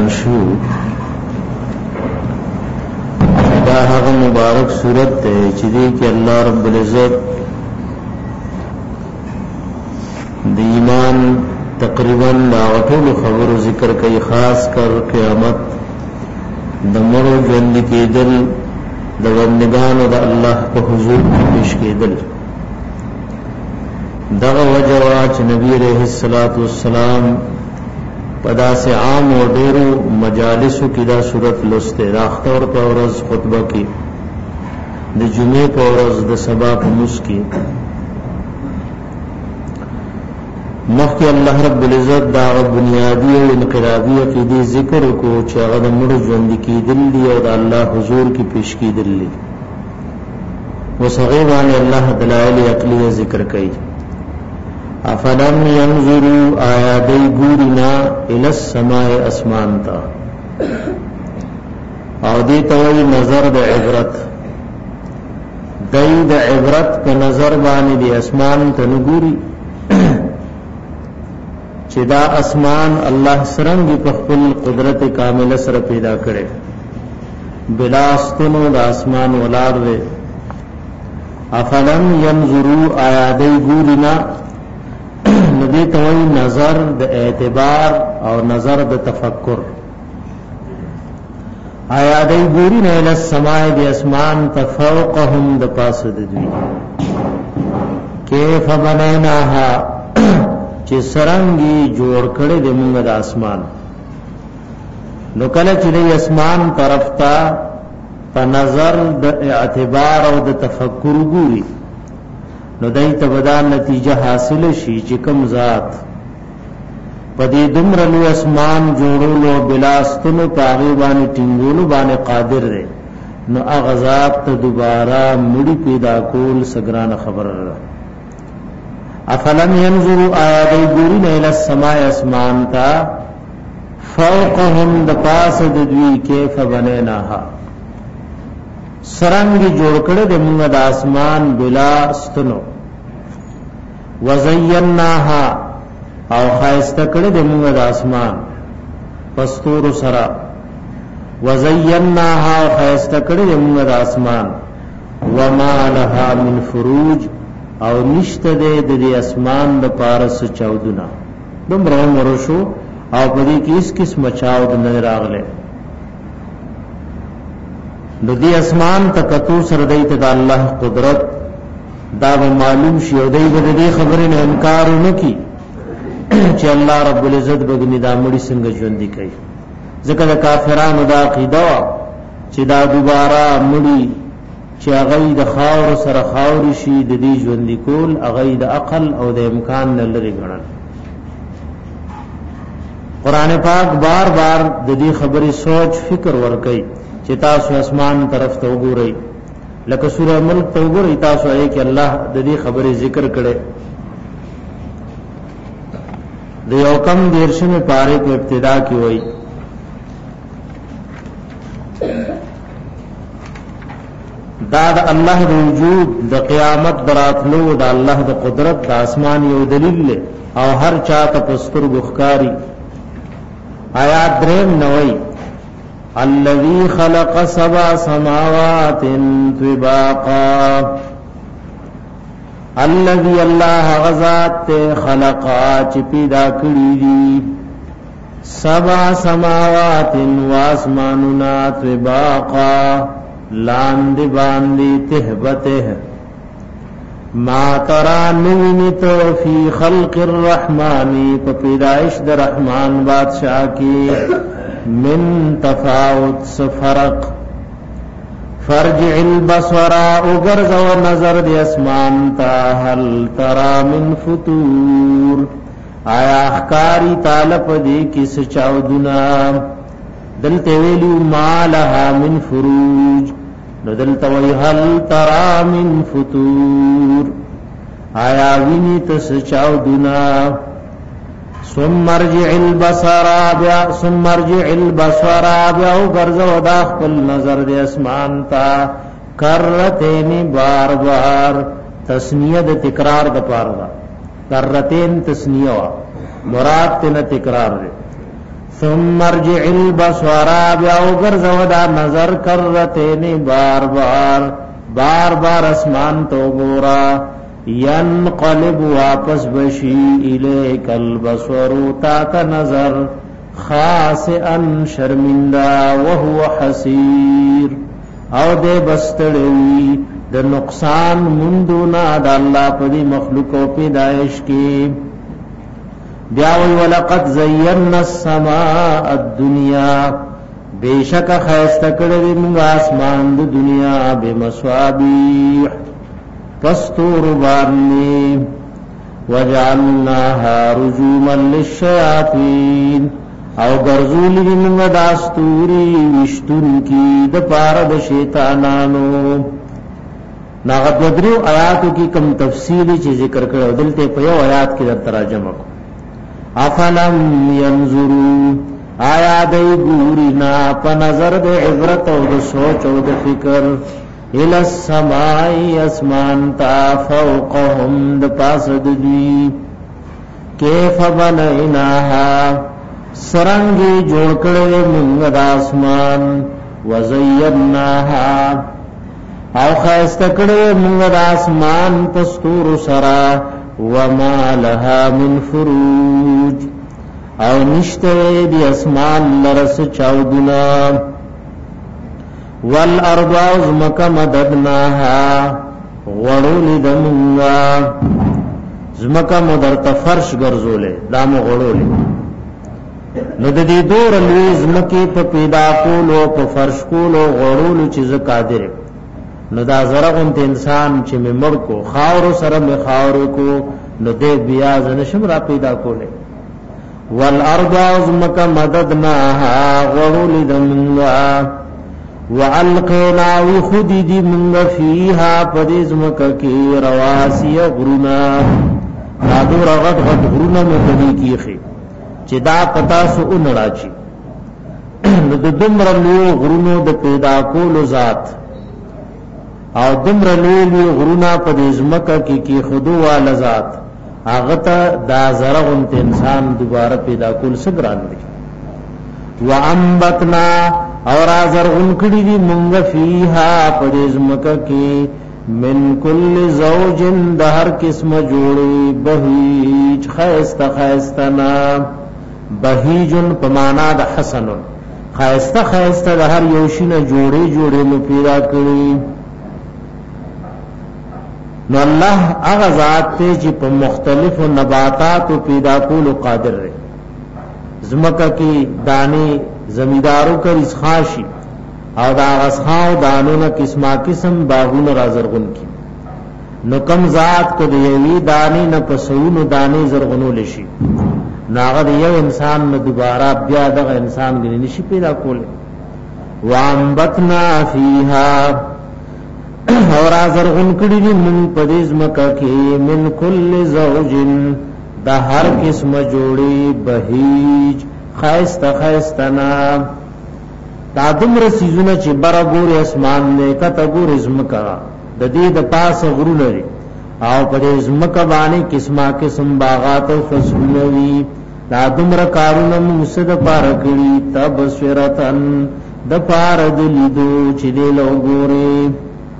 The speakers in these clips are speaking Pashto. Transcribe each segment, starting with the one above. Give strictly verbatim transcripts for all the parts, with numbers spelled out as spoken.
بیان شو دا هغه مبارک صورت ته چې دې کې الله رب العزت د ایمان تقریبا دا ټول خبرو ذکر کوي، خاص کر قیامت، د مړو ژوند کېدل، د بندگانو د الله په حضور کې پیش کېدل. دغه وجه وا چې نبی عليه الصلاة والسلام په داسې عام او ډېرو مجالسو کې دا صورت لسته راختور په ورځ خطبه کې، د جمعې په ورځ، د سبا په مس کې. مخکې الله رب العزت دا بنیادی او انقلابی عقیدې ذکر کو چې هغه د مړو ژوند کېدل دي او د الله حضور کې پیش کېدل دي. وسغه باندې الله دلایل عقلیه ذکر کوي. افلم ينظروا آیات ګورینا الی السماء اسمان تا، او دې ته وایي نظر د عبرت. دای د عبرت په نظر باندې د اسمان ته نګوري چې دا اسمان الله سرنګ په خپل قدرت کامله سره پیدا کړي، بلاستونو د اسمان ولار وي. افلم ينظروا آیات ګورینا ندی توئی نظر د اعتبار او نظر د تفکر. آیا دی ګوري نه له سماع د اسمان تفوقهم د پاس د دوی، کیف بنیناها چې سرنګي جوړ کړي د موږ د اسمان. نو کله چې د اسمان طرف ته په نظر د اعتبار او د تفکر ګوري، نو دای ته بدان نتیجه حاصل شي چې کوم ذات پدې دمر لو اسمان جوړولو بلاستونو پاغي باندې ټینګولو باندې قادر دی، نو هغه ذات ته دوباره مړی پیدا کول سګران خبره ده. افلم ينظروا آیات ګوري نه له سماء اسمان تا فوقهم د پاس د دوی کیف بنیناها سرنګي جوړ کړه د موږ د اسمان بلا استنو، وزیناها او خایسته کړه د موږ د اسمان پستور سرا، وزیناها او خایسته کړه د موږ د اسمان، وما لها من فروج او نشته د دې اسمان د پارس چاودنا دومره مرشو او په دې کې اس قسم چاود نه راغله. نو دی اسمان تکتو سر دیت دا اللہ قدرت دا معلوم شی او دی بده دی خبرې نه انکار نکي چې الله رب العزت بګنی دا مړي څنګه ژوند کوي. ځکه د کافرانو دا عقیده چې دا دوباره مړي چې هغه د خاور سره خاور شي د دې ژوند کول هغه د عقل او د امکان نه لري ګڼل. قران پاک بار بار د دې خبرې سوچ فکر ور کوي چې تاسو اسمان طرف ته وګورئ، لکه سورہ ملک ته وګورئ تاسو یې کې الله د دې خبرې ذکر کړي. د یو کم دیرشمه پاره په ابتدا کې وایي دا د الله د وجود د قیامت دراتلو د الله د قدرت د اسمان یو دلیل له او هر چا ته پستر بخکاری. آیات دریم نوئی الذي خلق سبع سماوات طباقا، الذي الله غزات خلقا چی پیدا کړی دي سبع سماوات واسماننا طباقا لاندې باندې تهبته ما ترى نوینت فی خلق الرحمن په پیدائش د رحمان بادشاہ کی من تفاوت سفرق. فرجع البصر اغرز و نظر دی اسمان تا هل ترى من فطور آیا اخکاری طالب دی کس چاودنا دلتے ویلو ما لها من فروج نو دلتا وی هل ترى من فطور آیا وینی تس چاودنا. ثم ارجع البصر بیا ثم ارجع البصر بیا غرز و داخل نظر دی اسمان تا کرتین بار بار تسنیه د تکرار د پاره دا کرتین تسنیه وا مراد تن تکرار دی. ثم ارجع البصر بیا وګرځو دا نظر کرتين بار بار بار بار اسمان تو ګورا ينقلب واپس بشي الیک البصر تا کا نظر خاسئا شرمندا وهو حسير او دے بستړوي د نقصان مندونا د الله په دې مخلوق او پیدائش کې بیا ولقد زینا السماء الدنيا بیشک خاسته کړې موږ اسمان د دنیا بمصابيح پستور باندې وجعلناها رجوما للشياطين او ګرځولې موږ داستوري وشتون کی د پاره د شیطانانو ناغت بدرو آیاتو کی کم تفصیلی چې ذکر کړو دلته په یو آیات کې در ترجمه کو افلم ينظروا آیا دای ګورینا په نظر د عبرت او د سوچ او د فکر الى السماء اسمان تا فوقهم د پاس د دوی کیف بنیناها سرنگی جوړ کړل موږ د اسمان وزیناها او خاسته کړل موږ د اسمان پستور سرا وما لها من فروج او نشته دی اسمان لرس چاودنا والارض ازمک مددناها غړول دمغا زمک مدر تفرش ګرځولې دامو غړولې نو د دې دور لوی زمکه په پیدا کولو په فرش کولو غړول چې ز قادر نو دا زرغون ته انسان چې مړ کو خاور سره می خاور کو نو دې بیا زنشم را پیدا کوله والارض ازمک مددناها غړول دمغا وعلقنا وخدد من فيها پدزمک کی رواسی غرونا دادور غد غد غرونا مدنی کیخی چی دا پتا سو انراچی ند دمر لو غرونو د پیدا کولو ذات او دمر لو غرونا پدزمک کی کی خودو والا ذات آغتا دا زرغنت انسان دوباره پیدا کول سگران دی وعنبتنا اور ازرغن کړي دي مونږ فيها پرزمک کې من کل زوج د هر قسم جوړي بهیج خيست خيستنا بهیجن په معنا د حسن خيست خيست د هر یو شینه جوړي جوړي نو پیدا کړی نو الله هغه ذات ته چې په مختلفو نباتات پیدا کولو قادر دی زمکه کې دانه زمیدارو کا رزخاشی او دا غسخاو دانونا قسمہ قسم باغون را زرغن کی نو کم ذات کو دیوی دانی نا پسونو دانی زرغنو لشی ناغد یو انسان نا دوبارہ بیا دغ انسان گنی نشی پیدا کولے وانبتنا فیها اور زرغن کڑی دی من پدیز مکا کی من کل زوجن دا ہر قسم جوڑی بہیج خیست خیستنا دا دمر سیزونه چې بره ګوري اسمان نه کته ګوري زمکا د دې د پاس غرونه لري او په زمکا باندې قسمه قسم باغات او فصلونه وي دا دمر کارونه موسد پار کړي تبصرتن د پار د لیدو چې له لوګوري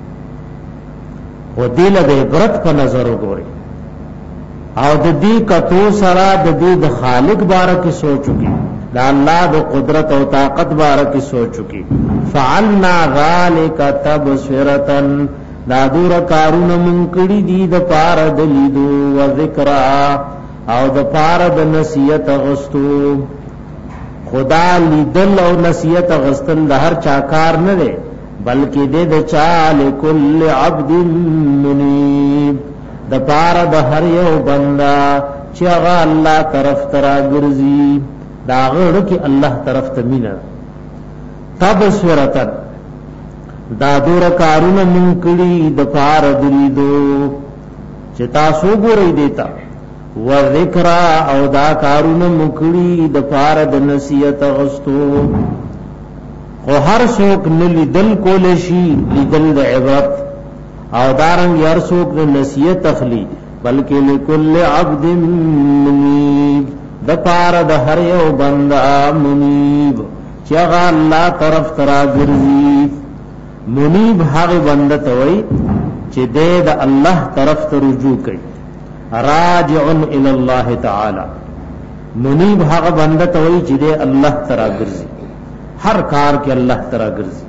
و دې له عبرت په نظر وګوري او د دې کتو سره د دې د خالق بارک سوچوږي دا الله د قدرت او طاقت بارک سوچوږي فعلنا ذالک تبصرتن دا دور کارونه من کړي دي د پاره د لیدو او ذکر او د پاره د نصیحت غستو خدا لیدل او نصیحت غستل د هر چا کار نه دی بلکې د چا لكل عبد منیب د پاره د هر یو بندا چې هغه الله طرف ترا ګرځي دا غړ کې الله طرف ته مینا تبصرتن دا دور کارونه من کړي د پاره د لیدو چې تاسو ګورئ دیتا و ذکر او دا کارونه مکړي د پاره د نصیحت غستو خو هر څوک نلی دل کول شي لیدل د عبرت او دارنګ یار څوک د نصیحت تخلی بلکې لكل عبد منیب د پار د هر یو بندا منیب چې هغه الله طرف ترا ګرځي. منیب هغه بنده ته وای چې د الله طرف ته رجوع کوي، راجع الى الله تعالی. منیب هغه بنده ته وای چې د الله ترا ګرځي، هر کار کې الله ترا ګرځي.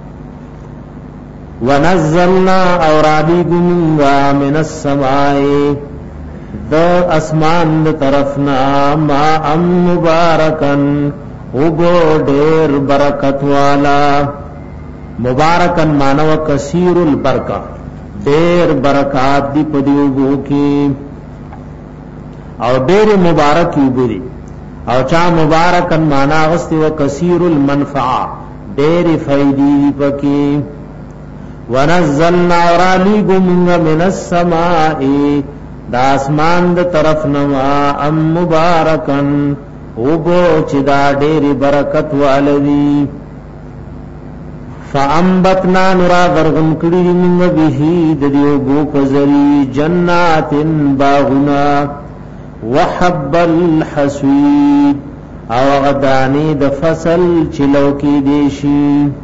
ونزلنا اورالیگمنگا من السماء د اسمان د طرفنا ما ام مبارکن اوبو ډیر برکت والا. مبارکن مانو کثیر البرکہ، ډیر برکات دی پدیوبو کی او ډیر مبارک یوبری. او چا مبارکن مانا غستی و کثیر المنفعہ، ډیر فیدی پکی. ونزلنا اورالیگمنگ من السماء دا اسمان دا طرف نما ام مبارکن اوبو چی دا دیر برکت والدی. فانبتنا نرا غرغم کری منگ بہی دیو بو پزری جنات باغنا وحب الحسوید او غدانی دا فصل چلو کی دیشی.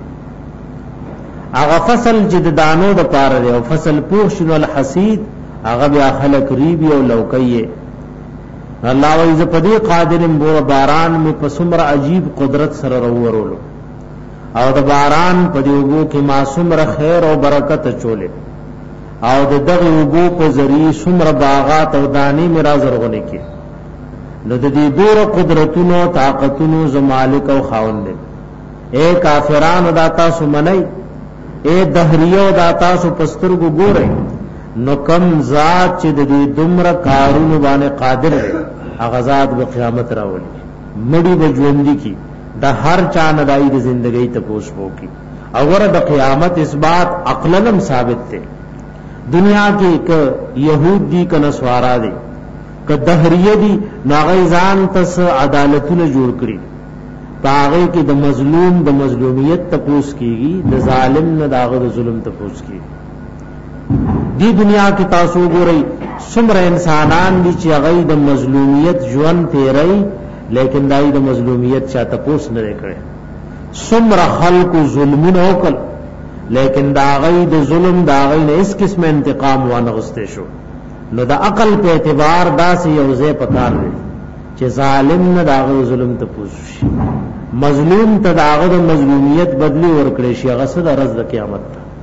اغا فصل جد دانو دا پار دے او فصل پوشن والحسید اغا بیا خلق ریبی او لوکیے. اللہ ویز پدی قادرم بو باران میں پسمر عجیب قدرت سر رورولو او دا باران پدی اوگو کی ما سمر خیر او برکت چولے او دا دغی اوگو پا ذری سمر باغات او دانی میرا زرغنے کی. نو دا دی دور قدرتونو طاقتونو زمالک او خاون دے. اے کافران داتا سمنائی، اے دہریو داتا سو پسترگو گو رہے، نو کم ذات چی دی دمر کارون بانے قادر رہے اغزاد با قیامت راولی مڑی با جوندی کی دا ہر چاند دائی دی زندگی تپوس بو کی. اور دا قیامت اس بات عقلنم ثابت تے. دنیا کی کہ یہود دی کہ نسوارا دی کہ دہریہ دی ناغیزان تس عدالتون جوڑ کری پاغی کی د مظلوم د مظلومیت تپوس کیگی، د ظالم نہ داغ د ظلم تپوس کی. دی دنیا کی تاسو گو رئی سمر انسانان دی چی اغی د مظلومیت جوان تیرئی لیکن دائی د مظلومیت چا تپوس نہ کرے. سمر خلق ظلمون اوکل لیکن داغی د ظلم داغی نے اس قسم انتقام وانغستے شو. نو دا عقل پہ اعتبار دا سے یوزے پکار دے چه ظالم نه داغه ظلم ته پوښي، مظلوم ته داغه مظلومیت بدلی ورکړي شي هغه سره رز د قیامت.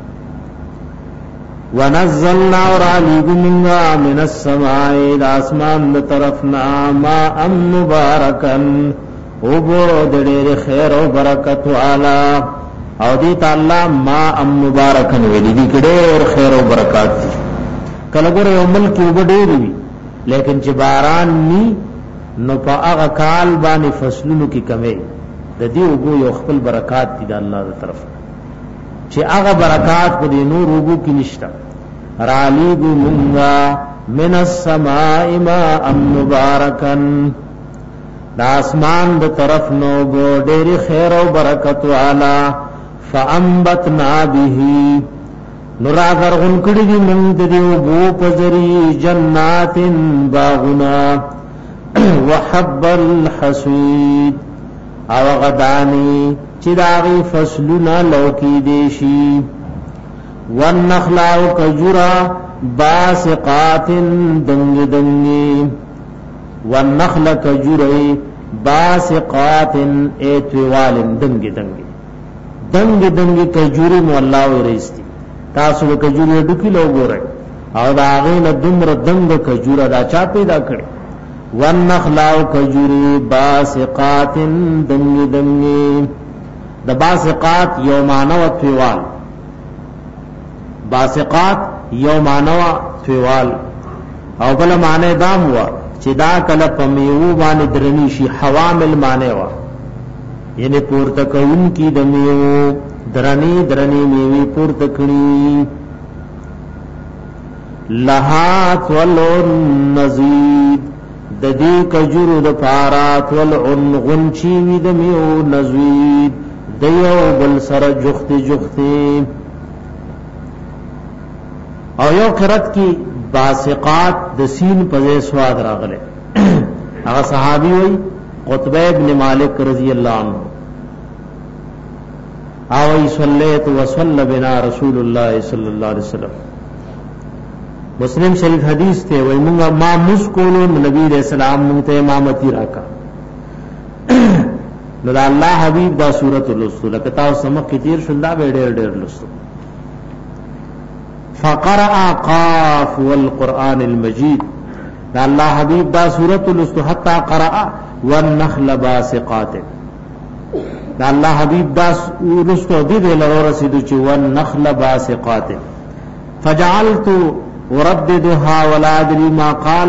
ونزلنا اورالیگمنگا من السماء دا اسمان د طرفنا ما ام مبارکن اوبو دډېر خیر او برکت والا. او دی تعالی ما ام مبارکن ویلی دی ډېر خیر او برکات دي. کله ګره یو ملک وبډېر وي لیکن چې باران ني نو پا آغا کال بانی فصلونو کی کمی دا دی اوگو یو خپل برکات دی دا اللہ دا طرف چی آغا برکات پا دی نور اوگو کی نشتا. رالیگو منگا من السماء ما ام مبارکن دا اسمان دا طرف نوگو دیر خیر و برکت والا. فانبتنا بیہی نرا غرغن کڑی دی من دی اوگو پزری جنات باغنا وحب الحسید او غدانی چی داغی فصلنا لوکی دیشی. والنخلا و کجورا باسقات دنگ دنگی. والنخل کجوری باسقات ایتوال دنگ دنگی دنگ دنگی کجوری مولاو ریستی تاسو کجوری ڈکی لوگو رہے او داغین دمر دنگ کجورا دا چا پیدا کرے. والنخلاو کجوری باسقات دنگ دنگی دا باسقات یومانو تویوال، باسقات یومانو تویوال او بلا معنی دام ہوا چی دا کلا پمیو بانی درنیشی حوامل معنی ہوا یعنی پورتکون کی دمیو درنی درنی میوی پورتکنی. لہات والون نزید د دې کجورو د پارات والعن غنچی د میو نزوید د یو بل سره جخت جخت. او یو قرات کی باسقات د سین په سواد راغله هغه صحابي وي قطبه ابن مالک رضی الله عنه او صلیت وصلی بنا رسول الله صلی الله علیه وسلم. مسلم شریف حدیث ته وای موږ ما مسکولو نبی رسول الله موږ ته امامتی راکا نو الله حبیب دا سورۃ الاسد لکه تاسو سمق کثیر شندا به ډېر ډېر لستو. فقرأ قاف والقرآن المجید دا الله حبیب دا سورۃ الاسد حتا قرأ والنخل باسقات دا الله حبیب دا ورستو دی له رسیدو چې والنخل باسقات فجعلت ورددها ولا ادري ما قال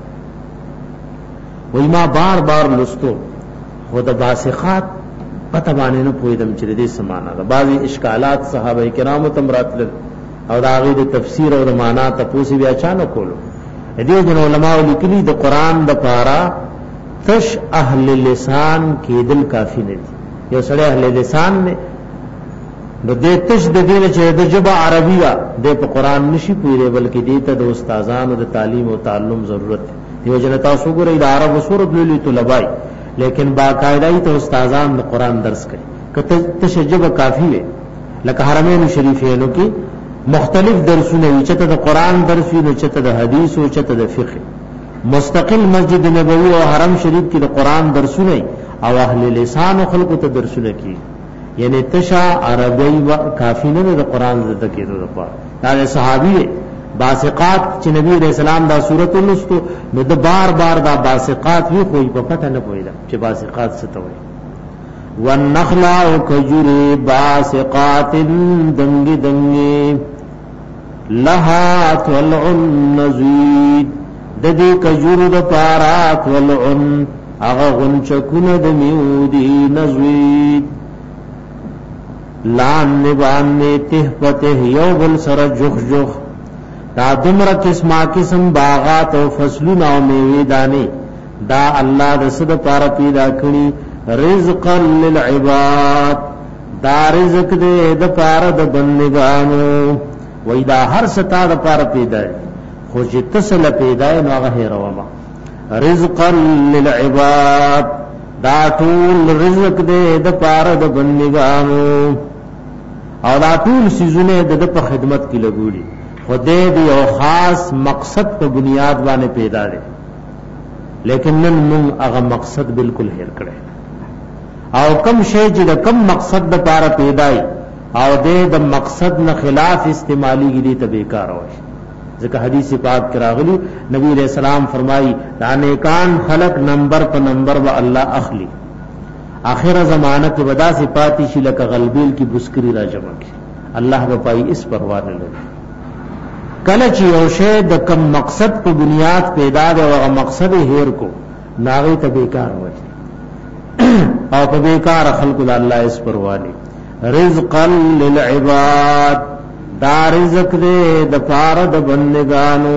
وما بار بار لستو خود باسقات پته باندې نه پویدم چې دې سمانا دا بعضی اشکالات صحابه کرامو تم راتل او دا غي د تفسیر او د معنا ته پوسی بیا چانه کولو. دې جن علماء لیکلي د قران د پارا تش اهل لسان کې دل کافی نه دي. یو سړی اهل لسان نه نو دې تش د دې چې د جبه عربی وا د په قران نشي پوره بلکې دې ته د استادانو د تعلیم او تعلم ضرورت دی. یو جن تاسو ګورئ د عربو سورۃ للی طلبای لیکن باقاعده ته استادان د قران درس کوي. کته تش جبه کافی وي لکه حرمین شریفینو کې مختلف درسونه وي چې ته د قران درس وي چې ته د حدیث او چې ته د فقه. مستقل مسجد نبوي او حرم شریف کې د قران درسونه او اهل لسان او خلقو ته درسونه کوي. یعنی تشا عربی و کافی نه د قران زده کېدو لپاره. دا صحابي باسقات چې نبی رسول الله دا سورۃ الاسد نو د بار بار دا باسقات وی خو په پته نه پوهیدا چې باسقات څه ته وایي. والنخل وكجر باسقات دنگ دنگ لها طلع نضيد د دې کجور د پارات ولعن هغه غنچکونه د میودي نضيد لان نبان ته پته یو بل سره جخ جخ دا دمره قسمه قسم باغات او فصلونه او میوه دانه دا الله د صد پار پیدا کړی رزقا للعباد دا رزق دې د پار د بندگانو وای دا هر ستا د پار پیدا خو چې تسل پیدا نو هغه هیروا رزقا للعباد دا ټول رزق دې د پار د بندگانو او دا ټول سيزونه د په خدمت کې لګولي خدای دې او خاص مقصد په بنیاد باندې پیدا دي لیکن نن موږ هغه مقصد بالکل هیر کړی او کم شی چې د کم مقصد د پاره پیدای او د مقصد نه خلاف استعمالي دي ته بیکار وي. ځکه حدیث پاک کې راغلی نبی علیہ السلام فرمایي دا نیکان خلق نمبر په نمبر و الله اخلي اخر زمانہ کې ودا صفاتی شي لکه غلبیل کی بسکری را جمع کی الله به پای اس پروا نه لري. کله چې یو شی د کم مقصد په بنیاد پیدا دی او مقصد هیر کو ناغه ته بیکار وي او په بیکار خلق الله اس پرواني. رزقا للعباد دا رزق دې د پار د بندگانو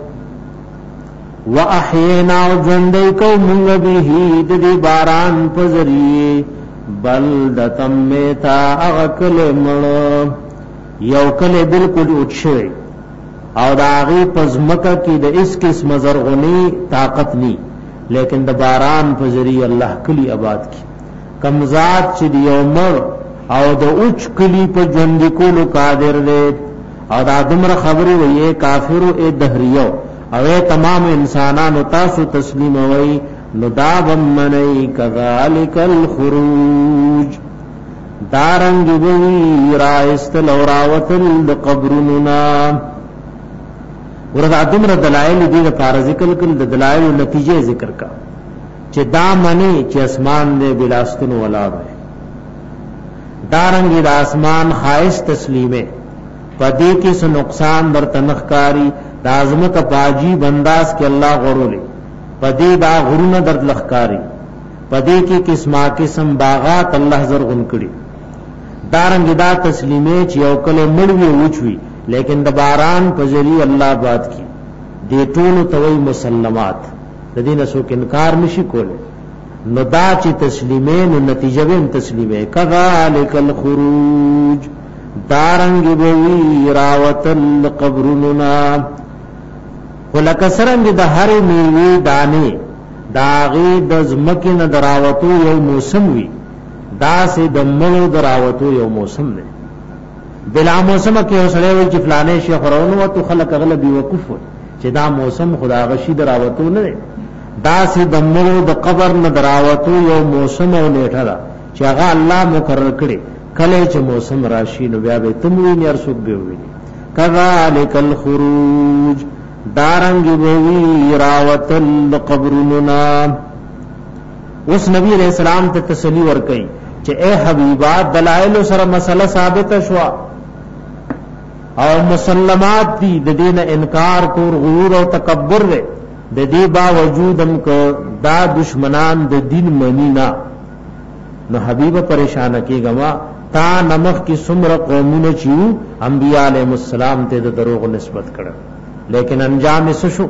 واحینا ژوندې کو موږ به دې باران په ذریعه بلدتم میتا اغکل مړ یو کله بالکل اوچوي او دا غي پزمکه کې د اس قسم زرغونی طاقت ني لیکن د باران په ذریعہ الله کلی آباد کی کمزات چې دی عمر او د اوچ کلی په ژوند کولو قادر دی او دا دمر خبري وي کافر او دهریو او تمام انسانانو تاسو تسلیم وي نو دا بمنی کذالک الخروج دارنګ وی رایست لوراوتل د قبرنا ورته دمر دلایل دي لپاره ذکر کړل د دلایل او نتیجې ذکر کا چې دا منی چې اسمان دې بلاستون ولا وي دارنګ د اسمان خاص تسلیمه پدې کې څه نقصان برته نخکاری د اعظمت پاجی بنداس کې الله غورولې پدې دا غرونه درد لخکاری پدې کې قسمه قسم باغات الله زرغون کړي دارنګ دا تسلیمه چې یو کله مړوي وچوي لیکن د باران په ذریعہ الله باد کی دې ټول توي مسلمات د دې نسو کې انکار نشي کوله نو دا چې تسلیمه نو نتیجه به تسلیمه کذالک الخروج دارنګ به راوتل قبرنا ولکسرنګ د هر میوه دانه داغي د زمکه نه دراوتو یو موسم وی دا سه د مړو دراوتو یو موسم دی بلا موسم کې اوسړې وی چې فلانه شیخ ورونو او تو خلک غلبي وقوف چې دا موسم خدا غشي دراوتو نه دا سه د مړو د قبر نه دراوتو یو موسم او نیټه دا چې هغه الله مقرر کړي کله چې موسم راشي نو بیا به تم وی نیر سوق به وی کذالک الخروج دارنګ وی راوت القبرنا. اوس نبی علیہ السلام ته تسلی ورکړي چې اے حبیبا دلائل سره مسله ثابت شوا او مسلمات دي د دین انکار کور غرور او تکبر دی د دې باوجود هم کو دا دشمنان د دین منینا نو حبیب پریشان کیږي تا نمخ کی سمر قومونه چیو انبیاء علیہ السلام ته د دروغ نسبت کړه لیکن انجام یې شو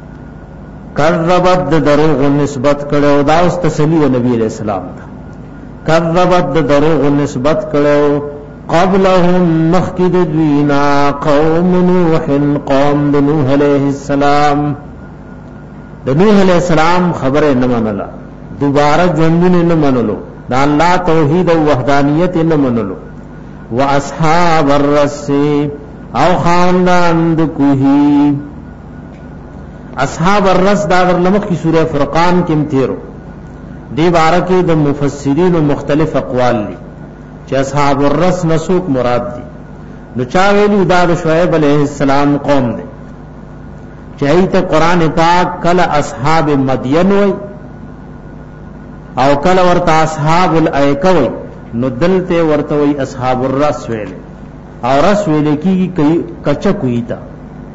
کذبت د دروغ نسبت کړه دا اوس تسلی و نبی علیہ السلام ته کذبت د دروغ نسبت کړه قبلهم مخکد دوینا قوم نوح قوم نوح علیہ السلام د نوح علیہ السلام خبره نه منله دوباره ژوندونه نه منلو دا الله توحید او وحدانیت نه منلو واصحاب الرس او خاندان د کوهی اصحاب الرس دا ورلمخ کی سورہ فرقان کې تیرو دی بارکه د مفسرین مختلف اقوال دي چې اصحاب الرس نسوک مراد دي نو چا ویلی دا د شعیب علیہ السلام قوم دي چې ایت قران پاک کله اصحاب مدین وای او کله ورته اصحاب الایکه وای نو دلته ورته وای اصحاب الرس ویل او رس ویل کی کچا کوي تا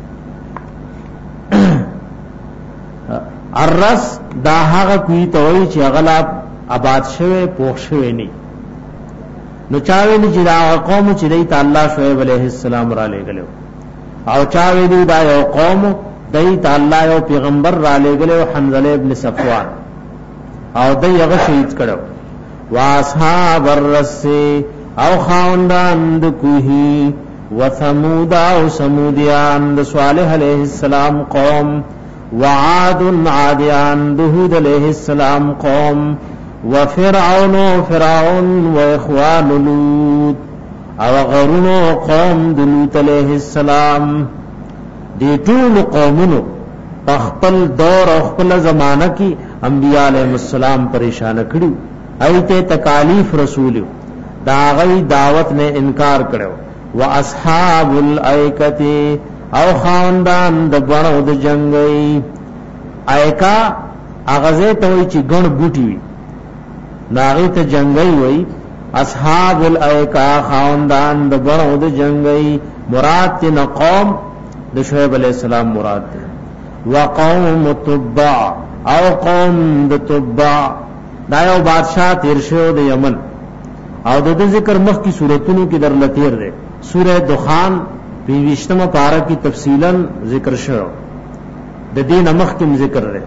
الرس دا هغه کوي ته وای چې غلا آباد شوه پوښ شوه نه نو چاوي چې دا قوم چې دی تعالی شعیب علیہ السلام را لګلو او چاوي دی دا یو قوم دی تعالی یو پیغمبر را لګلو حنظله ابن صفوان او دی هغه شهید کړو واصحاب الرس او خاندان د کوهی وثمود او سمودیان د صالح علیہ السلام قوم وعاد عادیان د هود علیہ السلام قوم وفرعون فرعون واخوان لوط او غرون قوم د لوط علیہ السلام دی ټول قومونو خپل دور او خپل زمانہ کی انبیاء علیہ السلام پریشان کړو ایته تکالیف رسول دا غي دعوت نے انکار کړو واصحاب الایکه او خاندان د بڼو د جنگي ایکا اغازه ته وی چې ګڼ بوټي ناغه ته جنگي وی اصحاب الایکا خاندان د بڼو د جنگي مراد ته قوم د شعیب علیہ السلام مراد ده وقوم تبع او قوم د تبع دا یو بادشاہ تیر شو د یمن او د ذکر مخ کی صورتونو کې در لتیر ده سورہ دخان بیشتمه پارا کی تفصیلا ذکر شو د دین مخ کې ذکر ده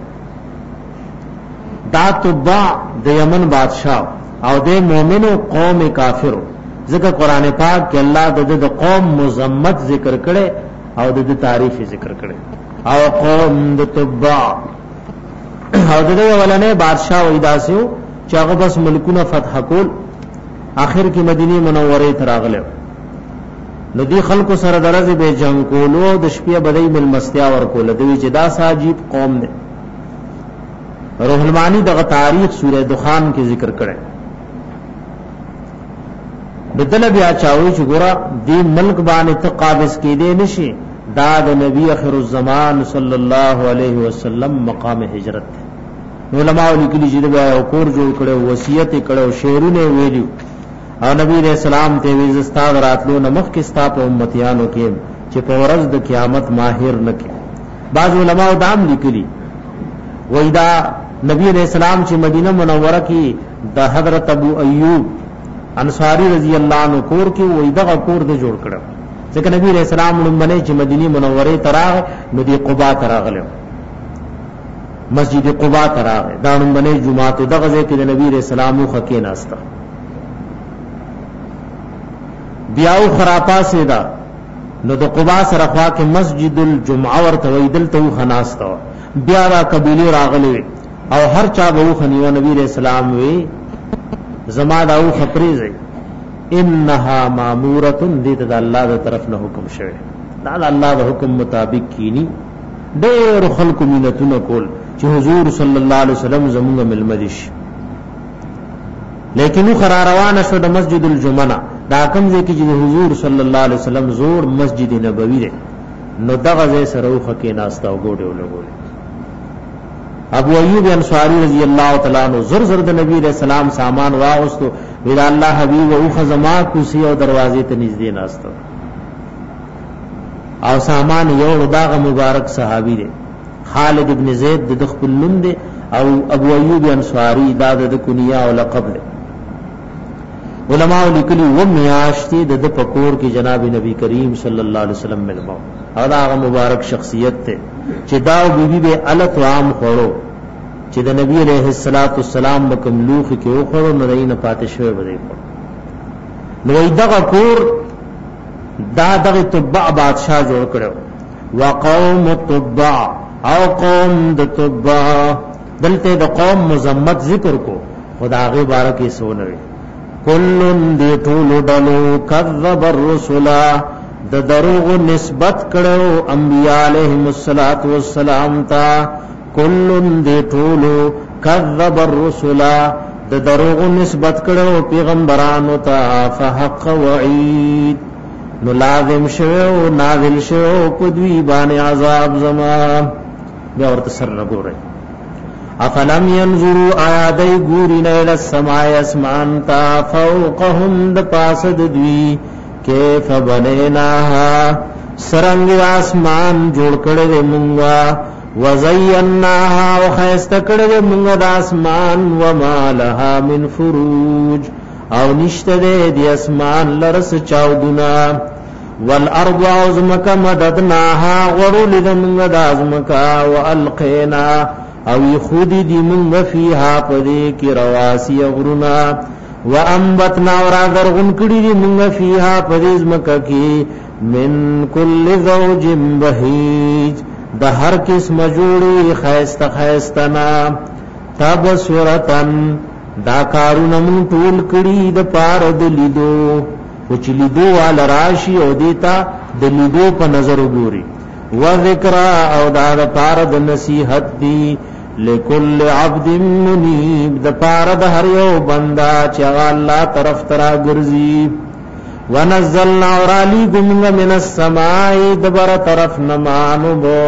دا تبع د یمن بادشاہ او د مؤمنو قوم کافرو ذکر قران پاک کې الله د قوم مذمت ذکر کړي او د تعریف ذکر کړي او قوم د تبع او د ولنه بادشاہ وېداسیو چې هغه بس ملکونه فتح کول اخر کې مدینه منوره ته راغله نو دی خلکو سره درځي به جنگ کولو د شپې بدای مل مستیا ور کول دوی چې دا ساجيب قوم نه روح المانی دغه تاریخ سورہ دخان کې ذکر کړي بدل بیا چاوي چې ګورا دی ملک باندې ته قابض کېدې نشي دا د نبی اخر الزمان صلی الله علیه وسلم مقام هجرت علماء لیکلي چې دا یو کور جوړ کړو وصیت کړو شعرونه ویلو او نبی علیہ السلام ته ویز استاد راتلو نمخ کې ستا په امتیانو کې چې په ورځ د قیامت ماهر نکي بعض علماء دام لیکلي وېدا نبی علیہ السلام چې مدینه منوره کې د حضرت ابو ایوب انصاری رضی اللہ عنہ کور کې وېدا کور د جوړ کړو ځکه نبی علیہ السلام لمنه چې مدینه منوره تراغ نو دی قباء تراغله مسجد قباء تراغ دا لمنه جمعه ته دغه ځای کې د نبی علیہ السلام خو کې ناسته بیاو خراپا سیدا نو د قباء سره خوا کې مسجد الجمعه ورته ویدل ته خناسته بیا را قبیله راغلي او هر چا به خنیو نبی رسول الله وی زما دا او خپریزه انها ماموره دې ته الله تر طرف نه حکم شوه دا الله د حکم مطابق کینی ډېر خلق مینتونه کول چې حضور صلی الله علیه وسلم زموږ ملمدش لیکن قرار روانه شو د مسجد الجمعه دا کوم ځای کې چې حضور صلی الله علیه وسلم زور مسجد نبوی دی نو دغه ځای سره وخه کې ناستا وګوډه ولګول ابو ایوب انصاری رضی الله تعالی عنہ زر زر د نبی رسول الله سامان واغستو ویل الله حبیب او خزما کوسی او دروازې ته نږدې ناستو او سامان یو داغه مبارک صحابی دی خالد ابن زید د خپل نوم دی او ابو ایوب انصاری دا د کنیه او لقب دی علماء لیکلی و میاشتې د پکور کې جناب نبی کریم صلی الله علیه وسلم ملمو او دا مبارک شخصیت ته چې دا بیبي به الت عام خورو چې د نبی علیہ الصلوۃ والسلام مکملوخ کې او خورو نه نه پاتې شوی بده نو دغه کور دا دغه تبع بادشاہ جوړ کړو وقوم تبع او قوم د تبع دلته د قوم مزمت ذکر کو خدای بارک یې سونوي کلن دی ټول ډلو کذب الرسل د دروغ نسبت کړو انبیاء علیهم الصلاۃ والسلام تا کلن دی ټول کذب الرسل د دروغ نسبت کړو پیغمبرانو ته فحق وعید نو لازم شوه نازل شوه په دوی باندې عذاب زما بیا ورته سر نه ګورئ افلم ينظروا آیادی گوری نیل السماء اسمان تا فوقهم د پاسد دوی کیف بنیناها سرنگ آسمان جوڑ کڑے منگا وزیناها وخیست کڑے منگا دا اسمان وما لها من فروج او نشت دے دی اسمان لرس چاودنا والارض عظمک مددناها غرول دا منگا دا عظمکا والقینا او خودی دی منگ فیها پدے کی رواسی غرنا و انبتنا ورا درغن کڑی دی منگ فیها پدے ازمکا کی من کل زوج بہیج دا ہر قسم جوڑی خیست خیستنا تبصرتن دا کارون من طول کڑی دا پار دلیدو وچ لیدو والا راشی او دیتا دلیدو پا نظر گوری و ذکرہ او دا دا پار دا نصیحت دی لکل عبد منیب دا پار دا ہر یو بندہ چاگا اللہ طرف ترا گرزی ونزلنا اورالی گمگا من السمائی دبر طرف نمانو بو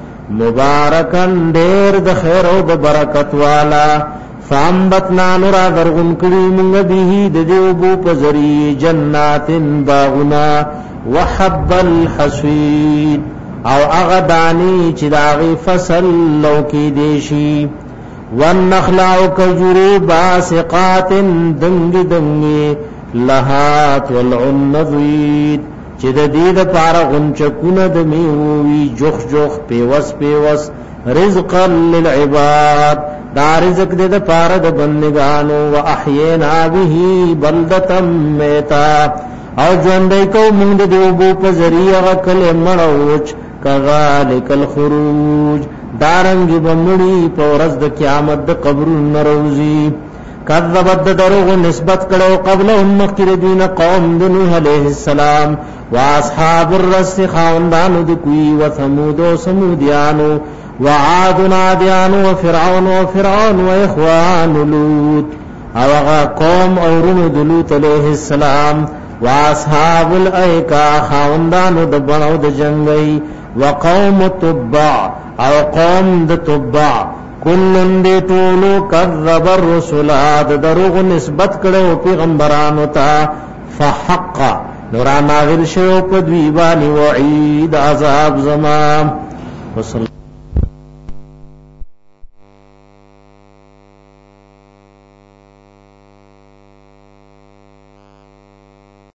مبارکن دیر دا خیر و دا برکت والا فامبتنا نرا درغن کری منگا بیہی دا دیوبو پزری جنات باغنا وحب الحسوید او اغدانی چی داغی فصل لوکی دیشی والنخل او کجوری باسقات دنگ دنگی لہات والعنضوید چی دا دید پارا غنچکون دمیوی جخ جخ پیوس پیوس رزقا للعباد دا رزق دید پارا دا بندگانو و احیینا بیہی بلدتا میتا او جوندی کو مند دیوبو پزری غکل مڑوچ کذالک الخروج دارنگ بمڑی پورز دا قیامت دا قبر نروزی کذبت دروغ نسبت کرو قبل امک دین قوم دنوح علیہ السلام و اصحاب الرس خاندانو دکوی و ثمود و سمودیانو و عاد نادیانو و فرعون و فرعون و اخوان لوت او اغا قوم اورن دلوت علیہ السلام و اصحاب الائکا خاندانو دبنو دجنگی وقوم تبع او قوم د تبع کلن دی ټولو کذب الرسل د دروغ نسبت کړو پیغمبرانو ته فحق نور نازل شو په دوی باندې وعید عذاب زما وصلی